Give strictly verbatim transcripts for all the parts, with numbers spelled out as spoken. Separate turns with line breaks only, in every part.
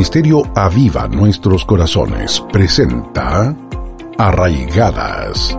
Ministerio Aviva Nuestros Corazones presenta Arraigadas.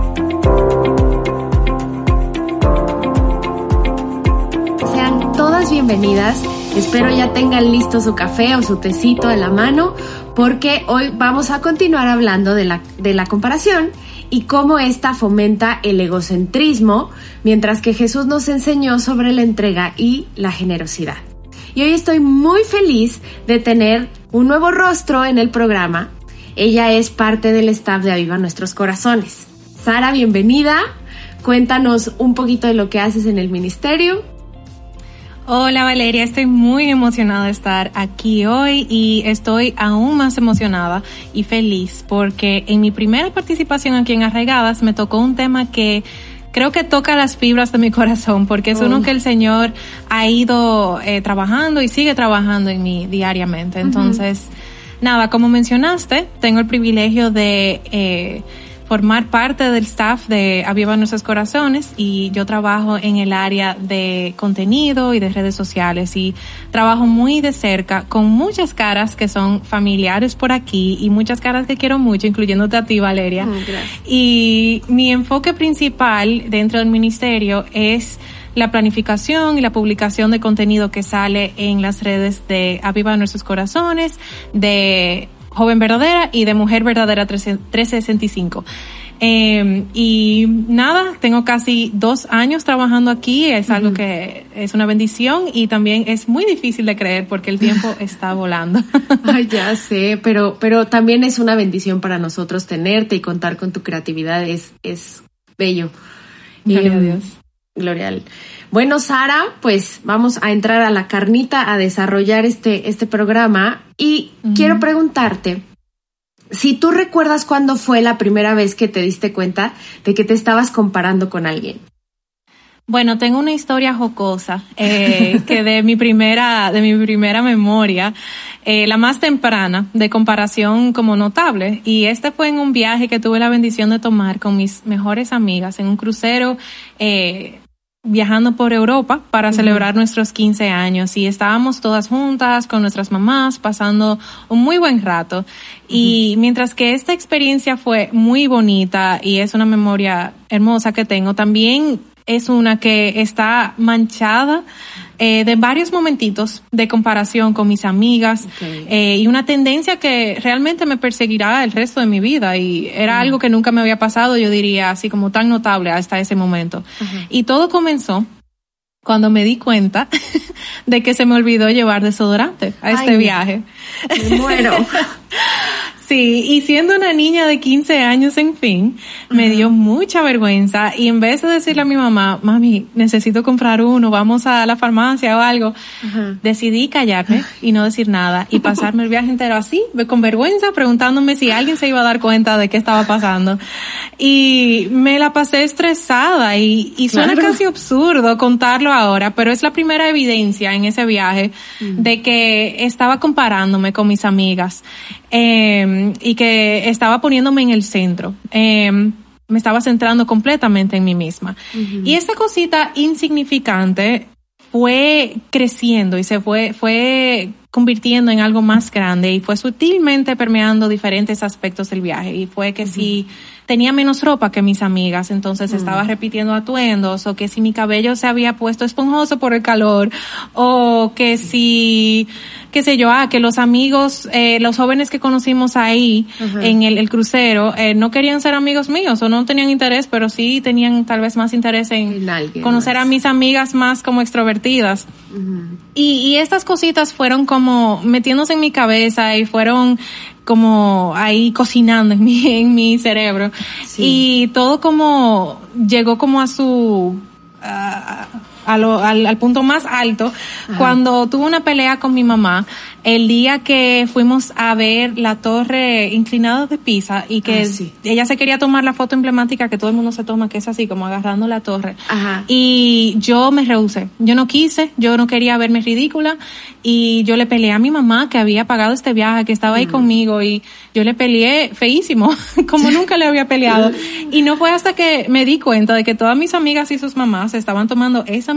Sean todas bienvenidas. Espero ya tengan listo su café o su tecito en la mano, porque hoy vamos a continuar hablando de la, de la comparación y cómo esta fomenta el egocentrismo, mientras que Jesús nos enseñó sobre la entrega y la generosidad. Y hoy estoy muy feliz de tener un nuevo rostro en el programa. Ella es parte del staff de Aviva Nuestros Corazones. Sara, bienvenida. Cuéntanos un poquito de lo que haces en el ministerio.
Hola Valeria, estoy muy emocionada de estar aquí hoy y estoy aún más emocionada y feliz porque en mi primera participación aquí en Arraigadas me tocó un tema que creo que toca las fibras de mi corazón, porque es oh. uno que el Señor ha ido eh, trabajando y sigue trabajando en mí diariamente. Entonces, uh-huh. nada, como mencionaste, tengo el privilegio de eh, formar parte del staff de Aviva Nuestros Corazones y yo trabajo en el área de contenido y de redes sociales y trabajo muy de cerca con muchas caras que son familiares por aquí y muchas caras que quiero mucho, incluyéndote a ti, Valeria. Oh, gracias. Y mi enfoque principal dentro del ministerio es la planificación y la publicación de contenido que sale en las redes de Aviva Nuestros Corazones, de Joven Verdadera y de Mujer Verdadera trescientos sesenta y cinco. Eh, y nada, tengo casi dos años trabajando aquí, es uh-huh. algo que es una bendición y también es muy difícil de creer porque el tiempo está volando.
Ay, ya sé, pero, pero también es una bendición para nosotros tenerte y contar con tu creatividad, es, es bello.
Gloria eh, a Dios.
Gloria al... Bueno, Sara, pues vamos a entrar a la carnita, a desarrollar este, este programa y uh-huh. quiero preguntarte si tú recuerdas cuándo fue la primera vez que te diste cuenta de que te estabas comparando con alguien.
Bueno, tengo una historia jocosa eh, que de mi primera, de mi primera memoria, eh, la más temprana, de comparación como notable. Y este fue en un viaje que tuve la bendición de tomar con mis mejores amigas en un crucero, eh, viajando por Europa para uh-huh. celebrar nuestros quince años y estábamos todas juntas con nuestras mamás pasando un muy buen rato. Uh-huh. Y mientras que esta experiencia fue muy bonita y es una memoria hermosa que tengo, también es una que está manchada eh, de varios momentitos de comparación con mis amigas okay. eh, y una tendencia que realmente me perseguirá el resto de mi vida y era uh-huh. algo que nunca me había pasado, yo diría, así como tan notable hasta ese momento. Uh-huh. Y todo comenzó cuando me di cuenta de que se me olvidó llevar desodorante a este Ay, viaje.
Me muero.
Sí, y siendo una niña de quince años, en fin, uh-huh. me dio mucha vergüenza y en vez de decirle a mi mamá, mami, necesito comprar uno, vamos a la farmacia o algo, uh-huh. decidí callarme y no decir nada y pasarme el viaje entero así, con vergüenza, preguntándome si alguien se iba a dar cuenta de qué estaba pasando. Y me la pasé estresada y, y suena claro. casi absurdo contarlo ahora, pero es la primera evidencia en ese viaje uh-huh. de que estaba comparándome con mis amigas. Eh, y que estaba poniéndome en el centro. Eh, me estaba centrando completamente en mí misma. Uh-huh. Y esta cosita insignificante fue creciendo y se fue, fue convirtiendo en algo más grande y fue sutilmente permeando diferentes aspectos del viaje. Y fue que uh-huh. si tenía menos ropa que mis amigas, entonces uh-huh. estaba repitiendo atuendos, o que si mi cabello se había puesto esponjoso por el calor, o que si, qué sé yo, ah, que los amigos, eh, los jóvenes que conocimos ahí uh-huh. en el, el crucero, eh, no querían ser amigos míos o no tenían interés, pero sí tenían tal vez más interés en, en conocer más a mis amigas más como extrovertidas. Uh-huh. Y, y estas cositas fueron como metiéndose en mi cabeza y fueron como ahí cocinando en mi, en mi cerebro. Sí. Y todo como llegó como a su, uh, a lo, al, al punto más alto Ajá. cuando tuve una pelea con mi mamá el día que fuimos a ver la torre inclinada de Pisa y que ah, sí. ella se quería tomar la foto emblemática que todo el mundo se toma, que es así como agarrando la torre. Ajá. Y yo me rehusé, yo no quise, yo no quería verme ridícula y yo le peleé a mi mamá que había pagado este viaje, que estaba ahí mm. conmigo y yo le peleé feísimo, como nunca le había peleado. Y no fue hasta que me di cuenta de que todas mis amigas y sus mamás estaban tomando esa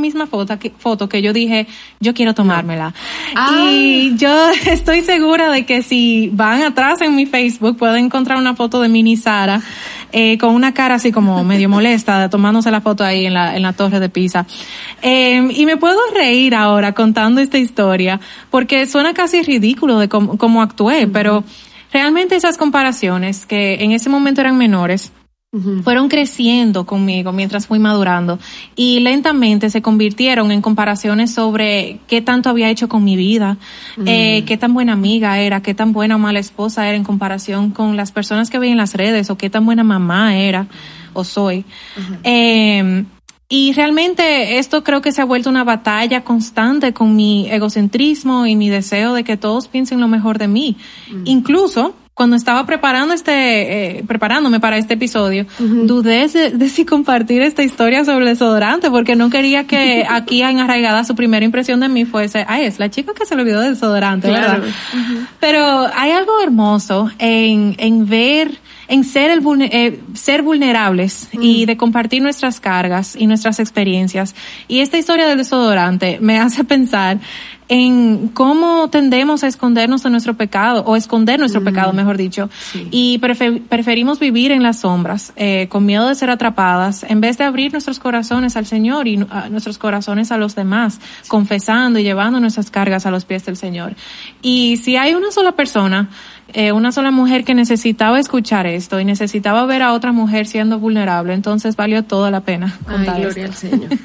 misma foto que, foto que yo dije, yo quiero tomármela.
Ah.
Y yo estoy segura de que si van atrás en mi Facebook pueden encontrar una foto de Mini Sara, eh, con una cara así como medio molesta, tomándose la foto ahí en la, en la Torre de Pisa. Eh, y me puedo reír ahora contando esta historia, porque suena casi ridículo de cómo, cómo actué, uh-huh. pero realmente esas comparaciones, que en ese momento eran menores, uh-huh. fueron creciendo conmigo mientras fui madurando y lentamente se convirtieron en comparaciones sobre qué tanto había hecho con mi vida, uh-huh. eh, qué tan buena amiga era, qué tan buena o mala esposa era en comparación con las personas que veía en las redes, o qué tan buena mamá era o soy. Uh-huh. Eh, Y realmente esto creo que se ha vuelto una batalla constante con mi egocentrismo y mi deseo de que todos piensen lo mejor de mí. Mm. Incluso cuando estaba preparando este, eh, preparándome para este episodio, uh-huh. dudé de, de si compartir esta historia sobre el desodorante, porque no quería que aquí en Arraigada su primera impresión de mí fuese, ay, es la chica que se le olvidó del desodorante, claro. ¿verdad? Uh-huh. Pero hay algo hermoso en, en ver, en ser el eh, ser vulnerables uh-huh. y de compartir nuestras cargas y nuestras experiencias. Y esta historia del desodorante me hace pensar en cómo tendemos a escondernos de nuestro pecado, o esconder nuestro mm. pecado, mejor dicho, sí. y prefer, preferimos vivir en las sombras, eh, con miedo de ser atrapadas, en vez de abrir nuestros corazones al Señor y uh, nuestros corazones a los demás, sí. confesando y llevando nuestras cargas a los pies del Señor. Y si hay una sola persona, eh, una sola mujer que necesitaba escuchar esto y necesitaba ver a otra mujer siendo vulnerable, entonces valió toda la pena contar.
Ay, gloria esto. al Señor.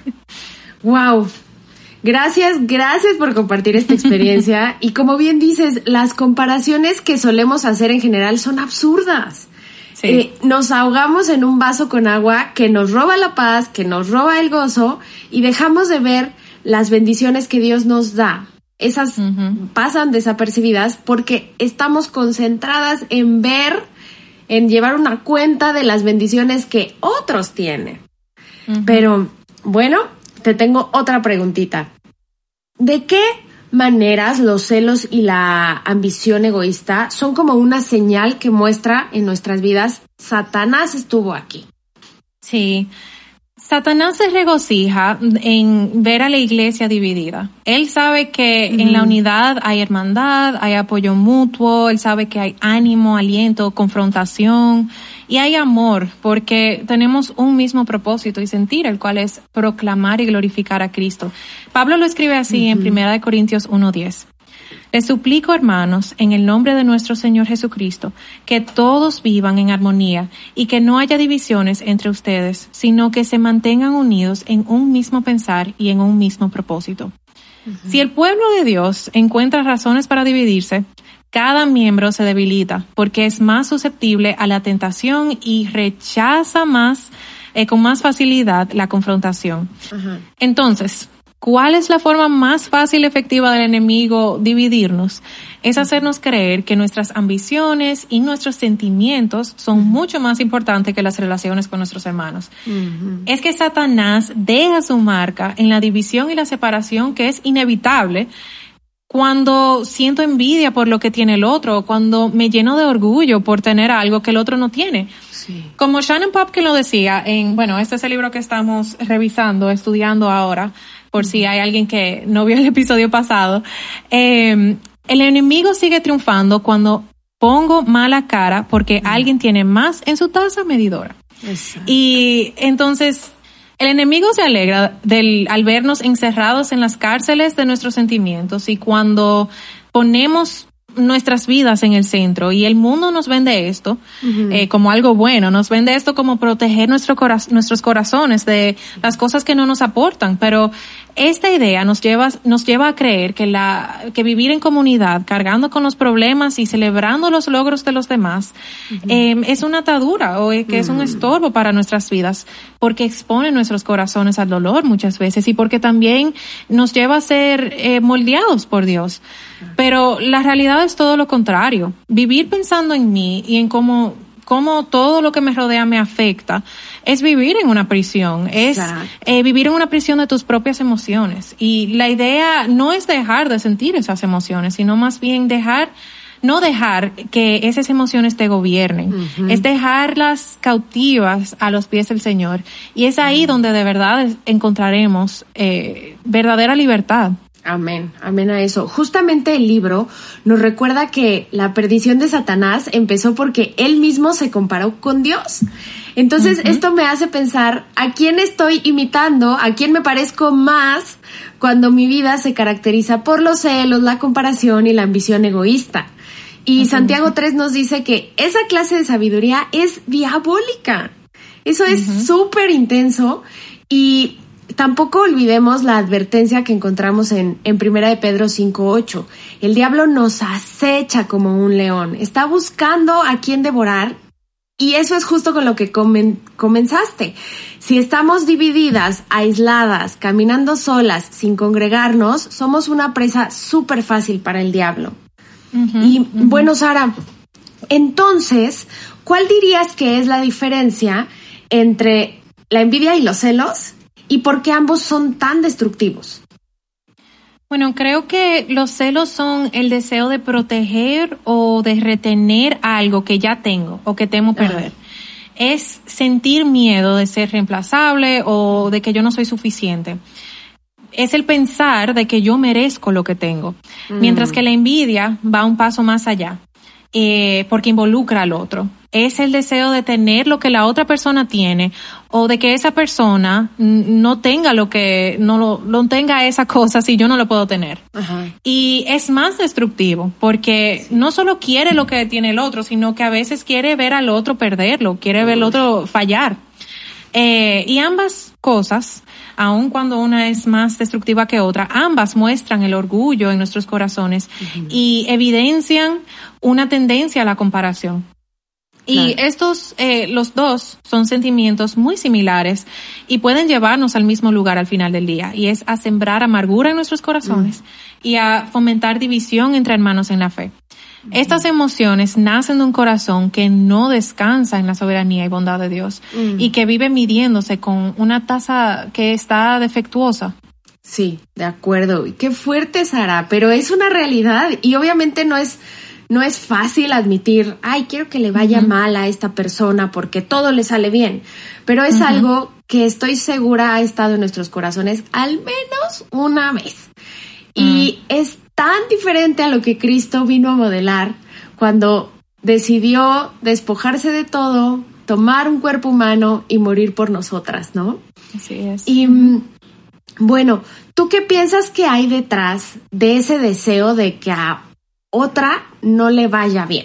Wow. Gracias, gracias por compartir esta experiencia. Y como bien dices, las comparaciones que solemos hacer en general son absurdas. Sí. Eh, nos ahogamos en un vaso con agua que nos roba la paz, que nos roba el gozo, y dejamos de ver las bendiciones que Dios nos da. Esas uh-huh. pasan desapercibidas porque estamos concentradas en ver, en llevar una cuenta de las bendiciones que otros tienen. Uh-huh. Pero, bueno, te tengo otra preguntita. ¿De qué maneras los celos y la ambición egoísta son como una señal que muestra en nuestras vidas Satanás estuvo aquí?
Sí. Satanás se regocija en ver a la iglesia dividida. Él sabe que mm. en la unidad hay hermandad, hay apoyo mutuo, él sabe que hay ánimo, aliento, confrontación y hay amor, porque tenemos un mismo propósito y sentir, el cual es proclamar y glorificar a Cristo. Pablo lo escribe así mm-hmm. en Primera de Corintios uno diez. Les suplico, hermanos, en el nombre de nuestro Señor Jesucristo, que todos vivan en armonía y que no haya divisiones entre ustedes, sino que se mantengan unidos en un mismo pensar y en un mismo propósito. Uh-huh. Si el pueblo de Dios encuentra razones para dividirse, cada miembro se debilita porque es más susceptible a la tentación y rechaza más, eh, con más facilidad la confrontación. Uh-huh. Entonces, ¿cuál es la forma más fácil y efectiva del enemigo dividirnos? Es hacernos creer que nuestras ambiciones y nuestros sentimientos son uh-huh. mucho más importantes que las relaciones con nuestros hermanos. Uh-huh. Es que Satanás deja su marca en la división y la separación que es inevitable cuando siento envidia por lo que tiene el otro, cuando me lleno de orgullo por tener algo que el otro no tiene. Sí. Como Shannon Popkin lo decía en, bueno, este es el libro que estamos revisando, estudiando ahora, por si hay alguien que no vio el episodio pasado, eh, el enemigo sigue triunfando cuando pongo mala cara porque mm. alguien tiene más en su taza medidora. Exacto. Y entonces el enemigo se alegra del, al vernos encerrados en las cárceles de nuestros sentimientos, y cuando ponemos nuestras vidas en el centro y el mundo nos vende esto uh-huh. eh, como algo bueno, nos vende esto como proteger nuestro cora- nuestros corazones de las cosas que no nos aportan, pero esta idea nos lleva nos lleva a creer que la que vivir en comunidad, cargando con los problemas y celebrando los logros de los demás uh-huh. eh, es una atadura o que uh-huh. es un estorbo para nuestras vidas, porque expone nuestros corazones al dolor muchas veces y porque también nos lleva a ser eh, moldeados por Dios. Pero la realidad es todo lo contrario. Vivir pensando en mí y en cómo, cómo todo lo que me rodea me afecta es vivir en una prisión, es eh, vivir en una prisión de tus propias emociones. Y la idea no es dejar de sentir esas emociones, sino más bien dejar no dejar que esas emociones te gobiernen, uh-huh. es dejarlas cautivas a los pies del Señor. Y es ahí uh-huh. donde de verdad encontraremos eh, verdadera libertad.
Amén, amén a eso. Justamente el libro nos recuerda que la perdición de Satanás empezó porque él mismo se comparó con Dios. Entonces, uh-huh. esto me hace pensar a quién estoy imitando, a quién me parezco más cuando mi vida se caracteriza por los celos, la comparación y la ambición egoísta. Y uh-huh. Santiago tres nos dice que esa clase de sabiduría es diabólica. Eso es súper uh-huh. intenso. Y tampoco olvidemos la advertencia que encontramos en, en Primera de Pedro cinco ocho. El diablo nos acecha como un león. Está buscando a quién devorar. Y eso es justo con lo que comen, comenzaste. Si estamos divididas, aisladas, caminando solas, sin congregarnos, somos una presa súper fácil para el diablo. Uh-huh, y uh-huh. bueno, Sara, entonces, ¿cuál dirías que es la diferencia entre la envidia y los celos? ¿Y por qué ambos son tan destructivos?
Bueno, creo que los celos son el deseo de proteger o de retener algo que ya tengo o que temo perder. Uh-huh. Es sentir miedo de ser reemplazable o de que yo no soy suficiente. Es el pensar de que yo merezco lo que tengo. Uh-huh. Mientras que la envidia va un paso más allá, eh, porque involucra al otro. Es el deseo de tener lo que la otra persona tiene o de que esa persona no tenga lo que, no lo, no tenga esa cosa si yo no lo puedo tener. Ajá. Y es más destructivo porque sí. no solo quiere lo que tiene el otro, sino que a veces quiere ver al otro perderlo, quiere Uy. ver al otro fallar. Eh, y ambas cosas, aun cuando una es más destructiva que otra, ambas muestran el orgullo en nuestros corazones uh-huh. y evidencian una tendencia a la comparación. Y claro. estos, eh, los dos son sentimientos muy similares y pueden llevarnos al mismo lugar al final del día, y es a sembrar amargura en nuestros corazones mm. y a fomentar división entre hermanos en la fe. Mm. Estas emociones nacen de un corazón que no descansa en la soberanía y bondad de Dios mm. y que vive midiéndose con una tasa que está defectuosa.
Sí, de acuerdo. Qué fuerte, Sara, pero es una realidad y obviamente no es... No es fácil admitir, ay, quiero que le vaya uh-huh. mal a esta persona porque todo le sale bien. Pero es uh-huh. algo que estoy segura ha estado en nuestros corazones al menos una vez. Uh-huh. Y es tan diferente a lo que Cristo vino a modelar cuando decidió despojarse de todo, tomar un cuerpo humano y morir por nosotras, ¿no?
Así es.
Y bueno, ¿tú qué piensas que hay detrás de ese deseo de que a otra no le vaya bien?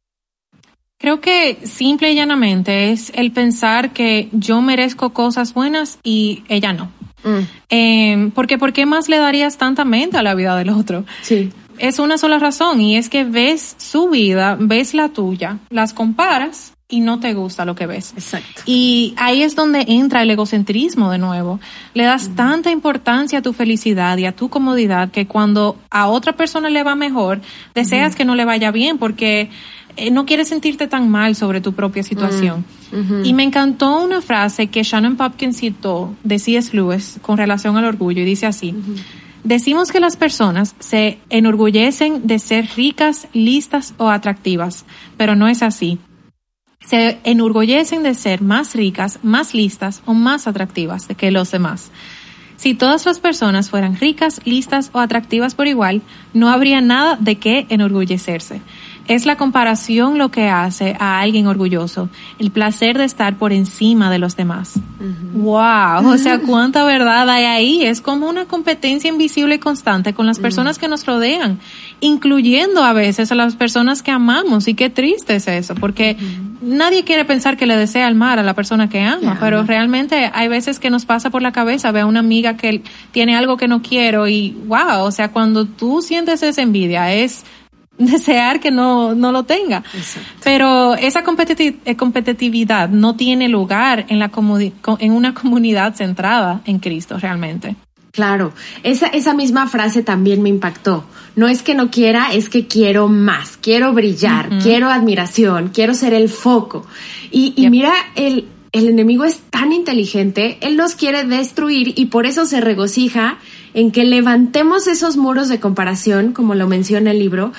Creo que simple y llanamente es el pensar que yo merezco cosas buenas y ella no. Mm. Eh, porque ¿por qué más le darías tanta mente a la vida del otro?
Sí.
Es una sola razón, y es que ves su vida, ves la tuya, las comparas y no te gusta lo que ves.
Exacto.
Y ahí es donde entra el egocentrismo de nuevo. Le das mm. tanta importancia a tu felicidad y a tu comodidad que cuando a otra persona le va mejor, deseas mm. que no le vaya bien porque eh, no quieres sentirte tan mal sobre tu propia situación. Mm. Mm-hmm. Y me encantó una frase que Shannon Popkins citó de C S Lewis con relación al orgullo, y dice así: mm-hmm. decimos que las personas se enorgullecen de ser ricas, listas o atractivas, pero no es así. Se enorgullecen de ser más ricas, más listas o más atractivas que los demás. Si todas las personas fueran ricas, listas o atractivas por igual, no habría nada de qué enorgullecerse. Es la comparación lo que hace a alguien orgulloso, el placer de estar por encima de los demás. Uh-huh. ¡Wow! O sea, cuánta verdad hay ahí. Es como una competencia invisible y constante con las personas uh-huh. que nos rodean, incluyendo a veces a las personas que amamos. Y qué triste es eso, porque uh-huh. nadie quiere pensar que le desea el mal a la persona que ama, yeah. pero realmente hay veces que nos pasa por la cabeza, ve a una amiga que tiene algo que no quiero y wow, o sea, cuando tú sientes esa envidia es desear que no, no lo tenga. Exacto. Pero esa competitiv- competitividad no tiene lugar en la comuni- en una comunidad centrada en Cristo realmente.
Claro, esa, esa misma frase también me impactó. No es que no quiera, es que quiero más, quiero brillar, uh-huh. quiero admiración, quiero ser el foco. Y, y yep. mira, el, el enemigo es tan inteligente, él nos quiere destruir y por eso se regocija en que levantemos esos muros de comparación, como lo menciona el libro,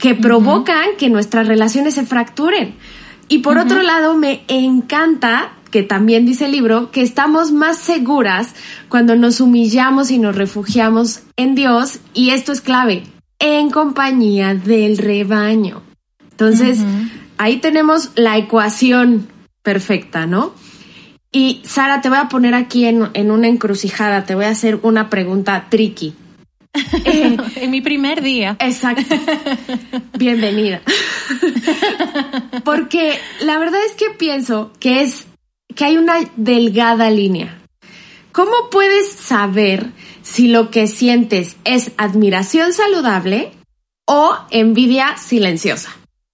que provocan uh-huh. que nuestras relaciones se fracturen. Y por uh-huh. otro lado, me encanta, que también dice el libro, que estamos más seguras cuando nos humillamos y nos refugiamos en Dios, y esto es clave, en compañía del rebaño. Entonces, uh-huh. ahí tenemos la ecuación perfecta, ¿no? Y Sara, te voy a poner aquí en, en una encrucijada, te voy a hacer una pregunta tricky.
Eh, en mi primer día.
Exacto. Bienvenida. Porque la verdad es que pienso que es que hay una delgada línea. ¿Cómo puedes saber si lo que sientes es admiración saludable o envidia silenciosa?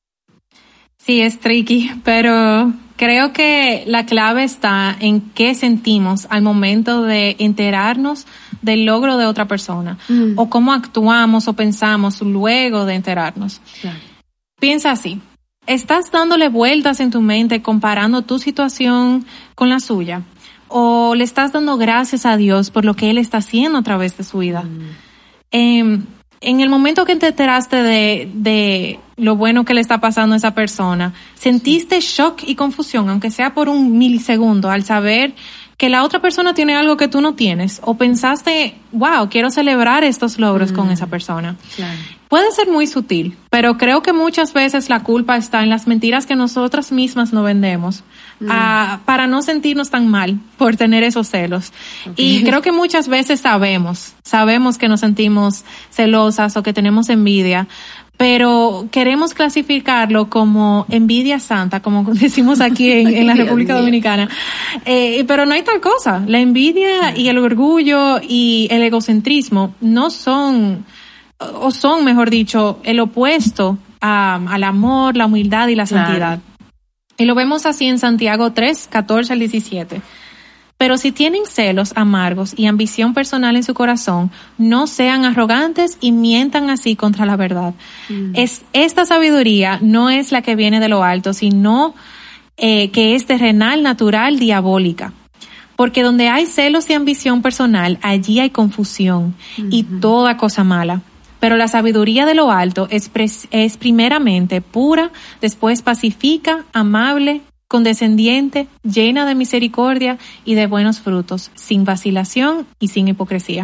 Sí, es tricky, pero creo que la clave está en qué sentimos al momento de enterarnos del logro de otra persona, mm. o cómo actuamos o pensamos luego de enterarnos. Claro. Piensa así, ¿estás dándole vueltas en tu mente comparando tu situación con la suya? ¿O le estás dando gracias a Dios por lo que Él está haciendo a través de su vida? Mm. Eh, en el momento que te enteraste de, de lo bueno que le está pasando a esa persona, ¿sentiste shock y confusión, aunque sea por un milisegundo, al saber que la otra persona tiene algo que tú no tienes? ¿O pensaste, wow, quiero celebrar estos logros mm. con esa persona? Claro. Puede ser muy sutil, pero creo que muchas veces la culpa está en las mentiras que nosotras mismas nos vendemos mm. uh, para no sentirnos tan mal por tener esos celos. Okay. Y creo que muchas veces sabemos, sabemos que nos sentimos celosas o que tenemos envidia, pero queremos clasificarlo como envidia santa, como decimos aquí en, en la República Dominicana. Eh, pero no hay tal cosa. La envidia y el orgullo y el egocentrismo no son, o son, mejor dicho, el opuesto a, al amor, la humildad y la santidad. Claro. Y lo vemos así en Santiago tres, catorce al diecisiete. Pero si tienen celos amargos y ambición personal en su corazón, no sean arrogantes y mientan así contra la verdad. Mm. Es, esta sabiduría no es la que viene de lo alto, sino eh, que es terrenal, natural, diabólica. Porque donde hay celos y ambición personal, allí hay confusión mm-hmm. y toda cosa mala. Pero la sabiduría de lo alto es, pres, es primeramente pura, después pacífica, amable, condescendiente, llena de misericordia y de buenos frutos, sin vacilación y sin hipocresía.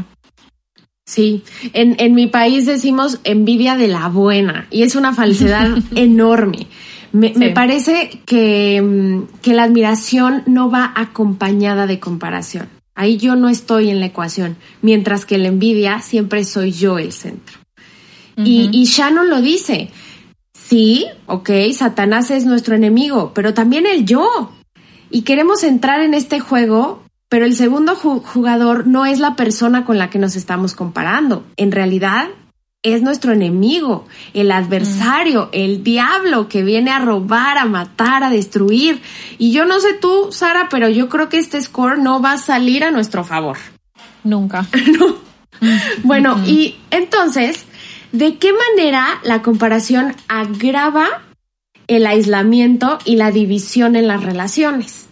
Sí, en, en mi país decimos envidia de la buena, y es una falsedad enorme. Me, sí. me parece que, que la admiración no va acompañada de comparación. Ahí yo no estoy en la ecuación, mientras que la envidia siempre soy yo el centro. Uh-huh. Y, y Shannon lo dice. Sí, ok, Satanás es nuestro enemigo, pero también el yo. Y queremos entrar en este juego, pero el segundo ju- jugador no es la persona con la que nos estamos comparando. En realidad, es nuestro enemigo, el adversario, mm. el diablo que viene a robar, a matar, a destruir. Y yo no sé tú, Sara, pero yo creo que este score no va a salir a nuestro favor.
Nunca.
No. Bueno, mm-hmm. y entonces, ¿de qué manera la comparación agrava el aislamiento y la división en las relaciones?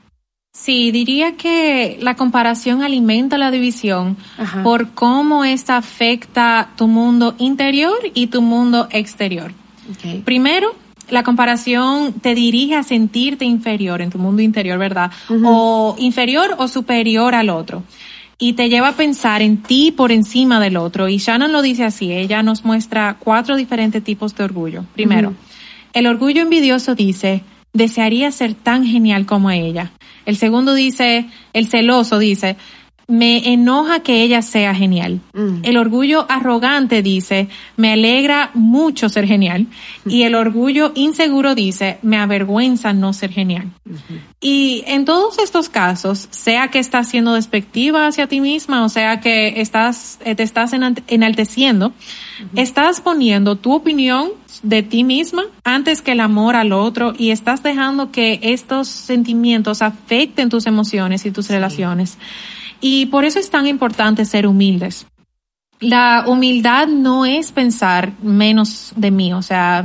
Sí, diría que la comparación alimenta la división. Ajá. Por cómo esta afecta tu mundo interior y tu mundo exterior. Okay. Primero, la comparación te dirige a sentirte inferior en tu mundo interior, ¿verdad? Uh-huh. O inferior o superior al otro. Y te lleva a pensar en ti por encima del otro. Y Shannon lo dice así, ella nos muestra cuatro diferentes tipos de orgullo. Primero, uh-huh. el orgullo envidioso dice, desearía ser tan genial como ella. El segundo dice, el celoso dice, me enoja que ella sea genial. Uh-huh. El orgullo arrogante dice, me alegra mucho ser genial. Uh-huh. Y el orgullo inseguro dice, me avergüenza no ser genial. Uh-huh. Y en todos estos casos, sea que estás siendo despectiva hacia ti misma, o sea que estás, te estás enalteciendo, uh-huh. estás poniendo tu opinión de ti misma antes que el amor al otro, y estás dejando que estos sentimientos afecten tus emociones y tus sí. relaciones. Y por eso es tan importante ser humildes. La humildad no es pensar menos de mí, o sea,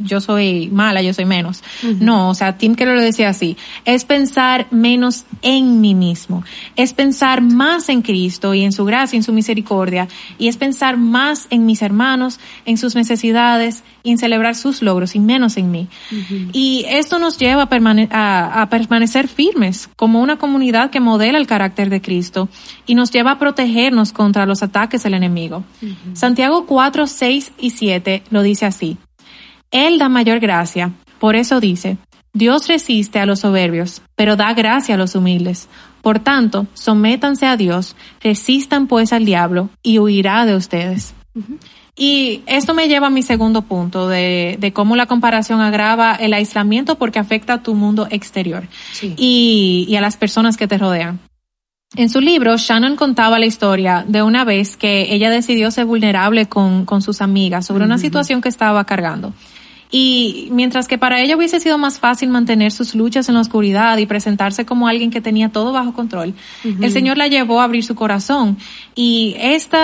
yo soy mala, yo soy menos. Uh-huh. No, o sea, Tim Keller lo decía así, es pensar menos en mí mismo, es pensar más en Cristo y en su gracia y en su misericordia, y es pensar más en mis hermanos, en sus necesidades y en celebrar sus logros y menos en mí. Uh-huh. Y esto nos lleva a, permane- a, a permanecer firmes como una comunidad que modela el carácter de Cristo y nos lleva a protegernos contra los ataques del enemigo. Uh-huh. Santiago cuatro, seis y siete lo dice así: Él da mayor gracia, por eso dice, Dios resiste a los soberbios, pero da gracia a los humildes. Por tanto, sométanse a Dios, resistan pues al diablo y huirá de ustedes. Uh-huh. Y esto me lleva a mi segundo punto de, de cómo la comparación agrava el aislamiento porque afecta a tu mundo exterior, sí, y, y a las personas que te rodean. En su libro, Shannon contaba la historia de una vez que ella decidió ser vulnerable con, con sus amigas sobre una uh-huh. situación que estaba cargando. Y mientras que para ella hubiese sido más fácil mantener sus luchas en la oscuridad y presentarse como alguien que tenía todo bajo control, uh-huh. el Señor la llevó a abrir su corazón. Y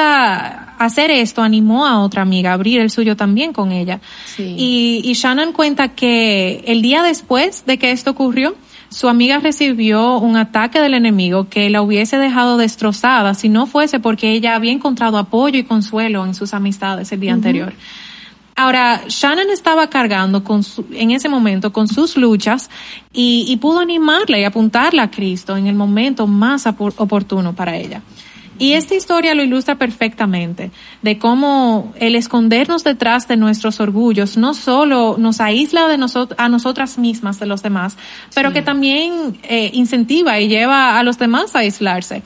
esta, hacer esto animó a otra amiga a abrir el suyo también con ella. Sí. Y, y Shannon cuenta que el día después de que esto ocurrió, su amiga recibió un ataque del enemigo que la hubiese dejado destrozada si no fuese porque ella había encontrado apoyo y consuelo en sus amistades el día uh-huh. anterior. Ahora, Shannon estaba cargando con su, en ese momento con sus luchas y, y pudo animarla y apuntarla a Cristo en el momento más oportuno para ella. Y esta historia lo ilustra perfectamente, de cómo el escondernos detrás de nuestros orgullos no solo nos aísla de nosotros, a nosotras mismas de los demás, pero sí. que también eh, incentiva y lleva a los demás a aislarse.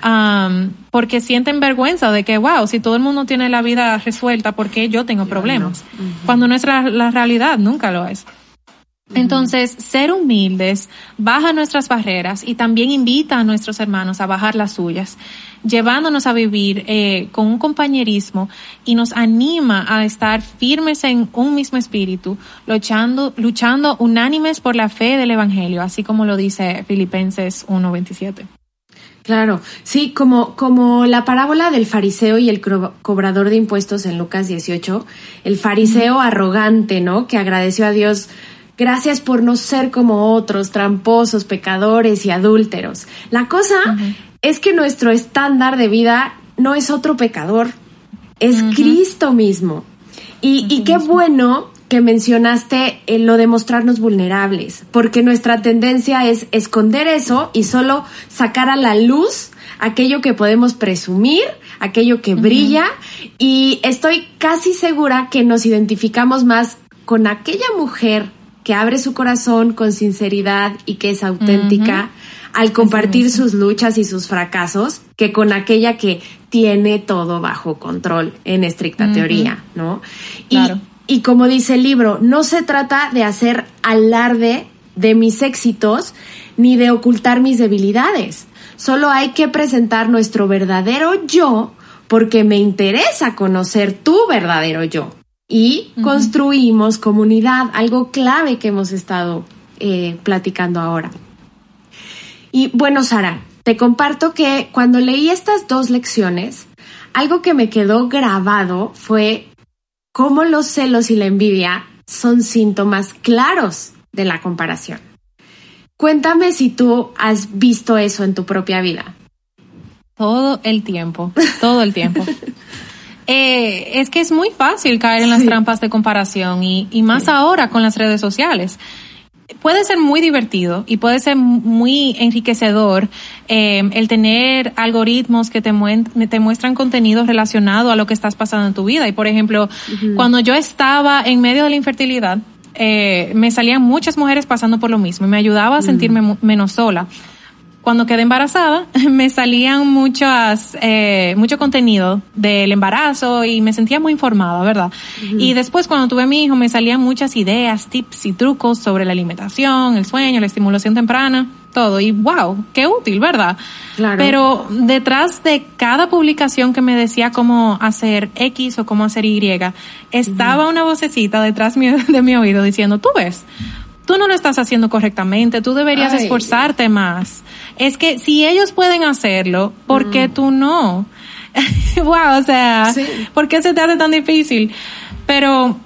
Um, porque sienten vergüenza de que, wow, si todo el mundo tiene la vida resuelta, ¿por qué yo tengo problemas? No. Uh-huh. Cuando nuestra la realidad nunca lo es. Entonces, ser humildes baja nuestras barreras y también invita a nuestros hermanos a bajar las suyas, llevándonos a vivir eh, con un compañerismo y nos anima a estar firmes en un mismo espíritu, luchando, luchando unánimes por la fe del Evangelio, así como lo dice Filipenses uno veintisiete.
Claro, sí, como, como la parábola del fariseo y el co- cobrador de impuestos en Lucas dieciocho, el fariseo uh-huh. arrogante, ¿no? Que agradeció a Dios, gracias por no ser como otros, tramposos, pecadores y adúlteros. La cosa uh-huh. es que nuestro estándar de vida no es otro pecador, es uh-huh. Cristo mismo. Y, uh-huh. y qué bueno que mencionaste eh, lo de mostrarnos vulnerables, porque nuestra tendencia es esconder eso y solo sacar a la luz aquello que podemos presumir, aquello que uh-huh. brilla, y estoy casi segura que nos identificamos más con aquella mujer que abre su corazón con sinceridad y que es auténtica uh-huh. al compartir sus luchas y sus fracasos, que con aquella que tiene todo bajo control en estricta uh-huh. teoría, ¿no?
Claro.
Y, y como dice el libro, no se trata de hacer alarde de mis éxitos ni de ocultar mis debilidades. Solo hay que presentar nuestro verdadero yo porque me interesa conocer tu verdadero yo. Y uh-huh. construimos comunidad, algo clave que hemos estado eh, platicando ahora. Y bueno, Sara, te comparto que cuando leí estas dos lecciones, algo que me quedó grabado fue cómo los celos y la envidia son síntomas claros de la comparación. Cuéntame si tú has visto eso en tu propia vida.
Todo el tiempo, todo el tiempo. Eh, es que es muy fácil caer en las sí. trampas de comparación y, y más sí. ahora con las redes sociales. Puede ser muy divertido y puede ser muy enriquecedor eh, el tener algoritmos que te, mu- te muestran contenido relacionado a lo que estás pasando en tu vida. Y por ejemplo, uh-huh. cuando yo estaba en medio de la infertilidad, eh, me salían muchas mujeres pasando por lo mismo y me ayudaba a sentirme uh-huh. mu- menos sola. Cuando quedé embarazada, me salían muchas, eh, mucho contenido del embarazo y me sentía muy informada, ¿verdad? Uh-huh. Y después, cuando tuve a mi hijo, me salían muchas ideas, tips y trucos sobre la alimentación, el sueño, la estimulación temprana, todo. Y wow, qué útil, ¿verdad? Claro. Pero detrás de cada publicación que me decía cómo hacer X o cómo hacer Y, estaba uh-huh. una vocecita detrás de mi oído diciendo, tú ves, tú no lo estás haciendo correctamente, tú deberías Ay. esforzarte más. Es que si ellos pueden hacerlo, ¿por qué mm. tú no? Wow, o sea, sí. ¿por qué se te hace tan difícil? Pero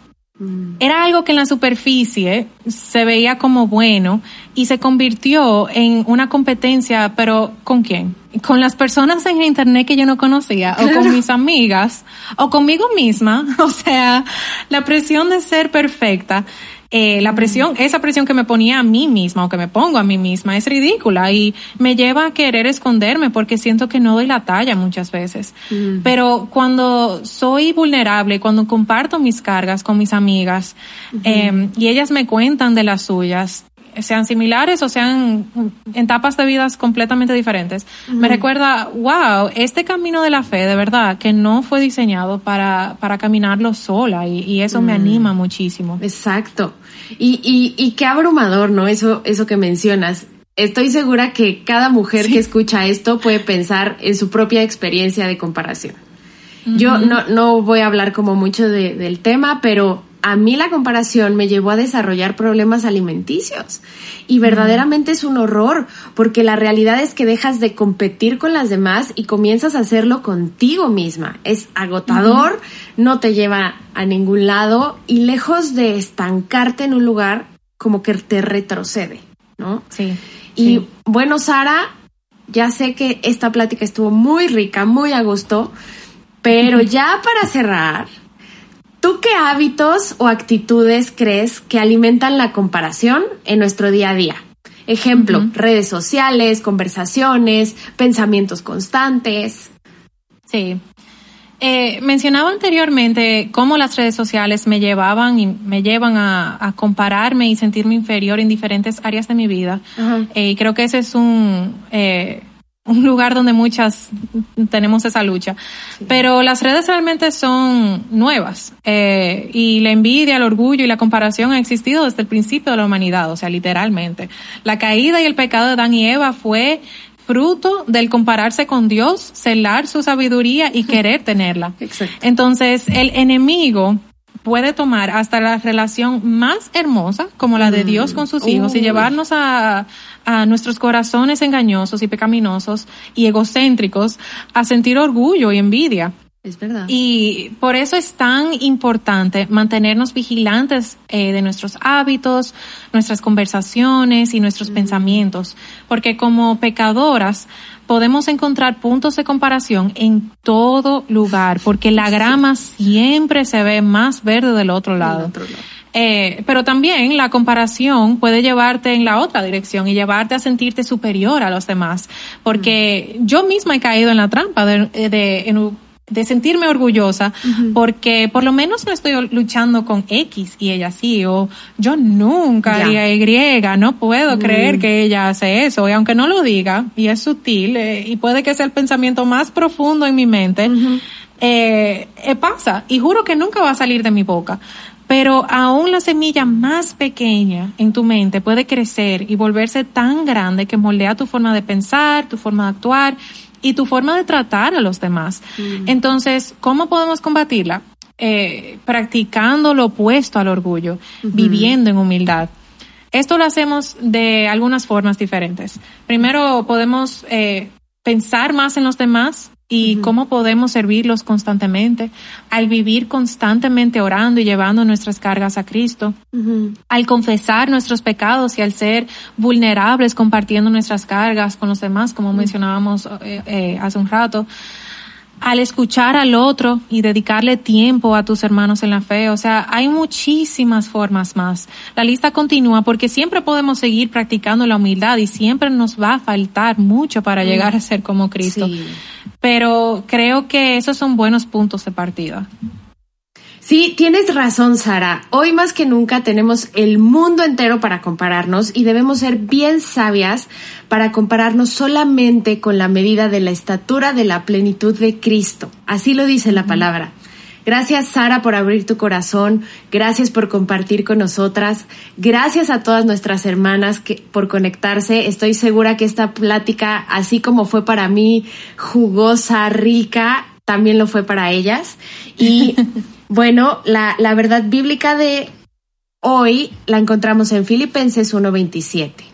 mm. era algo que en la superficie se veía como bueno y se convirtió en una competencia, pero ¿con quién? Con las personas en internet que yo no conocía, claro. o con mis amigas, o conmigo misma. O sea, la presión de ser perfecta, eh, la presión, esa presión que me ponía a mí misma o que me pongo a mí misma es ridícula y me lleva a querer esconderme porque siento que no doy la talla muchas veces. Mm. Pero cuando soy vulnerable, cuando comparto mis cargas con mis amigas, uh-huh. eh, y ellas me cuentan de las suyas, sean similares o sean en etapas de vidas completamente diferentes, uh-huh. me recuerda, wow, este camino de la fe, de verdad, que no fue diseñado para, para caminarlo sola y, y eso uh-huh. me anima muchísimo.
Exacto. Y, y, y qué abrumador, ¿no? Eso, eso que mencionas. Estoy segura que cada mujer sí. que escucha esto puede pensar en su propia experiencia de comparación. Uh-huh. Yo no, no voy a hablar como mucho de, del tema, pero a mí la comparación me llevó a desarrollar problemas alimenticios y verdaderamente es un horror porque la realidad es que dejas de competir con las demás y comienzas a hacerlo contigo misma. Es agotador, uh-huh. no te lleva a ningún lado y lejos de estancarte en un lugar como que te retrocede, ¿no?
Sí.
Y
sí.
bueno, Sara, ya sé que esta plática estuvo muy rica, muy a gusto, pero uh-huh. ya para cerrar, ¿tú qué hábitos o actitudes crees que alimentan la comparación en nuestro día a día? Ejemplo, uh-huh. redes sociales, conversaciones, pensamientos constantes.
Sí. Eh, mencionaba anteriormente cómo las redes sociales me llevaban y me llevan a, a compararme y sentirme inferior en diferentes áreas de mi vida. Uh-huh. Eh, y creo que ese es un... Eh, un lugar donde muchas tenemos esa lucha. Sí. Pero las redes realmente son nuevas, eh, y la envidia, el orgullo y la comparación han existido desde el principio de la humanidad, o sea, literalmente. La caída y el pecado de Adán y Eva fue fruto del compararse con Dios, celar su sabiduría y querer tenerla.
Exacto. Entonces,
el enemigo puede tomar hasta la relación más hermosa, como la de Dios con sus hijos, uh. y llevarnos a, a nuestros corazones engañosos y pecaminosos y egocéntricos a sentir orgullo y envidia.
Es verdad.
Y por eso es tan importante mantenernos vigilantes eh, de nuestros hábitos, nuestras conversaciones y nuestros mm. pensamientos, porque como pecadoras podemos encontrar puntos de comparación en todo lugar, porque la grama siempre se ve más verde del otro lado. Del otro lado. Eh, pero también la comparación puede llevarte en la otra dirección y llevarte a sentirte superior a los demás, porque mm. yo misma he caído en la trampa de, de, de de sentirme orgullosa, uh-huh. porque por lo menos no estoy luchando con X y ella sí, o yo nunca haría Y, no puedo uh-huh. creer que ella hace eso, y aunque no lo diga, y es sutil, eh, y puede que sea el pensamiento más profundo en mi mente, uh-huh. eh, eh, pasa, y juro que nunca va a salir de mi boca. Pero aún la semilla más pequeña en tu mente puede crecer y volverse tan grande que moldea tu forma de pensar, tu forma de actuar y tu forma de tratar a los demás. Mm. Entonces, ¿cómo podemos combatirla? Eh, practicando lo opuesto al orgullo, uh-huh. viviendo en humildad. Esto lo hacemos de algunas formas diferentes. Primero, podemos eh, pensar más en los demás y uh-huh. cómo podemos servirlos constantemente, al vivir constantemente orando y llevando nuestras cargas a Cristo, uh-huh. al confesar nuestros pecados y al ser vulnerables compartiendo nuestras cargas con los demás, como uh-huh. mencionábamos eh, eh, hace un rato, al escuchar al otro y dedicarle tiempo a tus hermanos en la fe. O sea, hay muchísimas formas más. La lista continúa porque siempre podemos seguir practicando la humildad y siempre nos va a faltar mucho para llegar a ser como Cristo. Sí. Pero creo que esos son buenos puntos de partida.
Sí, tienes razón, Sara. Hoy más que nunca tenemos el mundo entero para compararnos y debemos ser bien sabias para compararnos solamente con la medida de la estatura de la plenitud de Cristo. Así lo dice la palabra. Gracias, Sara, por abrir tu corazón. Gracias por compartir con nosotras. Gracias a todas nuestras hermanas que, por conectarse. Estoy segura que esta plática, así como fue para mí jugosa, rica, también lo fue para ellas. Y bueno, la, la verdad bíblica de hoy la encontramos en Filipenses uno veintisiete.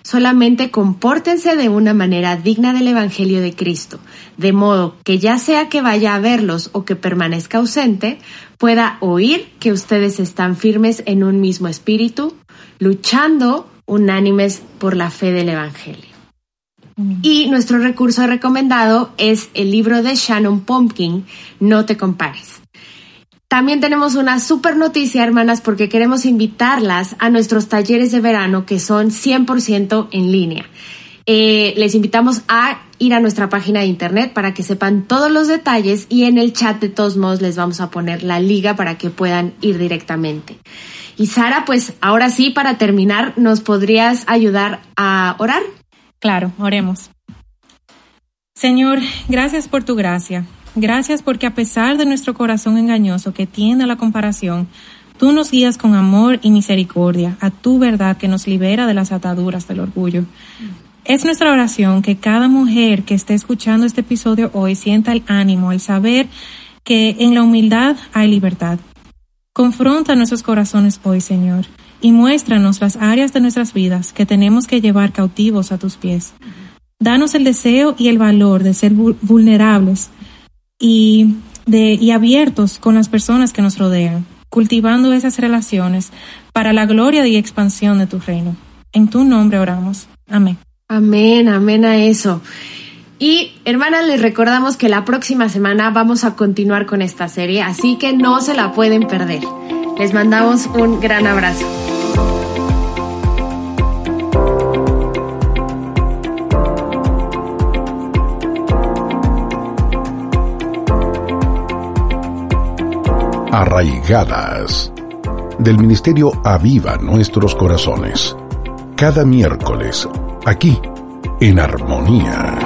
solamente compórtense de una manera digna del Evangelio de Cristo, de modo que ya sea que vaya a verlos o que permanezca ausente, pueda oír que ustedes están firmes en un mismo espíritu, luchando unánimes por la fe del Evangelio. Mm. Y nuestro recurso recomendado es el libro de Shannon Pumpkin, No te compares. También tenemos una super noticia, hermanas, porque queremos invitarlas a nuestros talleres de verano que son cien por ciento en línea. Eh, les invitamos a ir a nuestra página de internet para que sepan todos los detalles y en el chat de todos modos les vamos a poner la liga para que puedan ir directamente. Y Sara, pues ahora sí, para terminar, ¿nos podrías ayudar a orar?
Claro, oremos. Señor, gracias por tu gracia. Gracias porque a pesar de nuestro corazón engañoso que tiende a la comparación, tú nos guías con amor y misericordia a tu verdad que nos libera de las ataduras del orgullo. Es nuestra oración que cada mujer que esté escuchando este episodio hoy sienta el ánimo, el saber que en la humildad hay libertad. Confronta nuestros corazones hoy, Señor, y muéstranos las áreas de nuestras vidas que tenemos que llevar cautivos a tus pies. Danos el deseo y el valor de ser vulnerables y, de, y abiertos con las personas que nos rodean, cultivando esas relaciones para la gloria y expansión de tu reino. En tu nombre oramos. Amén.
Amén, amén a eso. Y, hermanas, les recordamos que la próxima semana vamos a continuar con esta serie, así que no se la pueden perder. Les mandamos un gran abrazo.
Arraigadas, del Ministerio Aviva Nuestros Corazones, cada miércoles, aquí, en Armonía.